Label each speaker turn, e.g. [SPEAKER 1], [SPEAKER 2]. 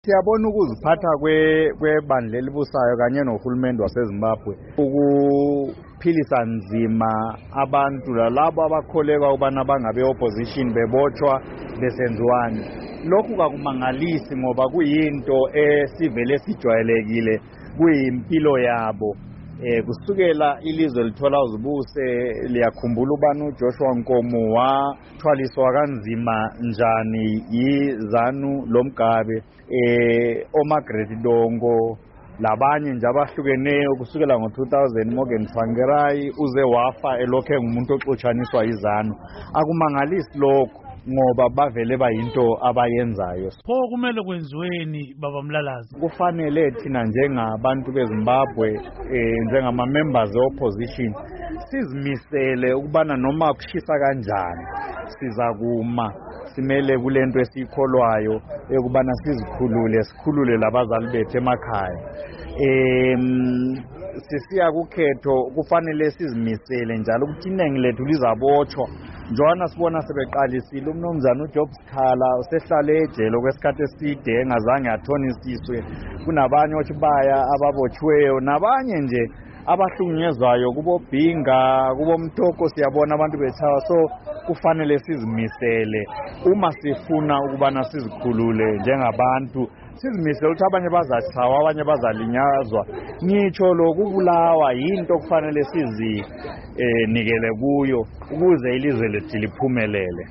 [SPEAKER 1] Siyabona ukuziphatha kwebandla elibusayo kanye nohulumende waseZimbabwe ukuphilisa nzima abantu lalabo abakholekwa ukubana bangabe opposition bebotshwa besenziwani. Lokhu kakumangalisi ngoba kuyinto esivele sijwayelekile, kuyimpilo yabo. Kusukela ilizwe lithola uzibuse liyakhumbula ubani uJoshua Nkomo wathwaliswa kanzima njani yiZanu loMgabe, oMargaret Dongo labanye nje abahlukeneyo kusukela ngo-2000 Morgan Tsvangirai uze wafa elokhe ngumuntu oxotshaniswa yiZanu. Akumangalisi lokho ngoba bavele bayinto abayenzayo.
[SPEAKER 2] Pho kumele kwenziweni baba Mlalazi?
[SPEAKER 1] Kufanele thina njengabantu beZimbabwe njengama-members e-opposition sizimisele ukubana noma kushisa kanjani sizakuma simele kulento esiyikholwayo ekubana sikhulule labazali bethu emakhaya. Sisiya kukhetho kufanele sizimisele njalo ukuthi iningi lethu lizabotshwa. Njengoba sibona sebeqalisile umnumzana uJob Sikhala usehlale ejele okwesikhathi eside engazange athonisiswe. Kunabanye otshibaya ababotshiweyo nabanye nje abahlukunyezwayo kubo Bhinga kubo Mthoko siyabona abantu bechawa. So kufanele sizimisele uma sifuna ukubana sizikhulule njengabantu, sizimisele ukuthi abanye bazachawa abanye bazalinyazwa. Ngitsho lokubulawa yinto kufanele sizinikele kuyo ukuze ilizwe lethu liphumelele.